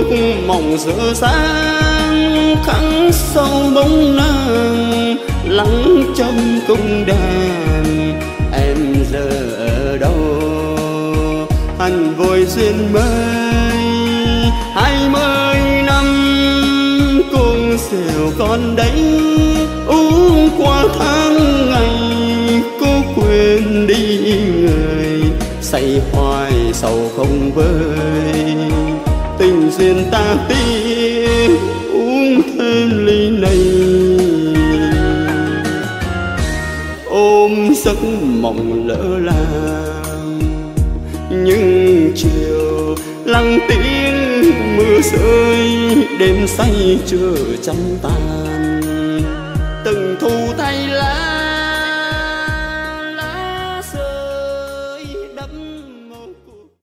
mộng giữa sáng khắc sâu bóng nàng lắng trong cung đàn. Em giờ ở đâu anh vội duyên mới 20 năm cùng xèo con đấy uống qua tháng ngày cô quên đi người say hoài sầu không vơi. Tình duyên ta tiếc uống thêm ly này ôm giấc mộng lỡ làng. Nhưng chiều lặng tiếng mưa rơi đêm say chưa chăm ta